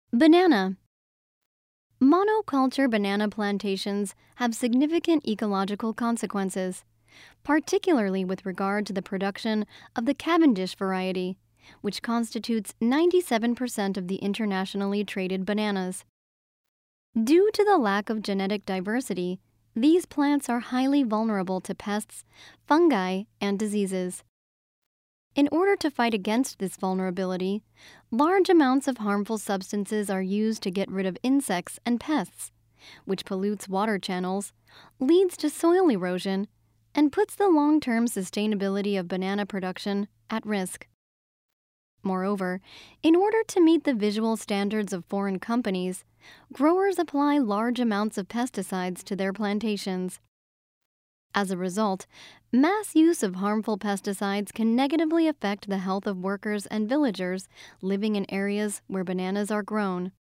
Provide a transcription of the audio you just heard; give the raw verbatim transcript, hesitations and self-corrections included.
Banana. Monoculture banana plantations have significant ecological consequences, particularly with regard to the production of the Cavendish variety, which constitutes ninety-seven percent of the internationally traded bananas. Due to the lack of genetic diversity, these plants are highly vulnerable to pests, fungi, and diseases. In order to fight against this vulnerability, large amounts of harmful substances are used to get rid of insects and pests, which pollutes water channels, leads to soil erosion, and puts the long-term sustainability of banana production at risk. Moreover, in order to meet the visual standards of foreign companies, growers apply large amounts of pesticides to their plantations. As a result, mass use of harmful pesticides can negatively affect the health of workers and villagers living in areas where bananas are grown.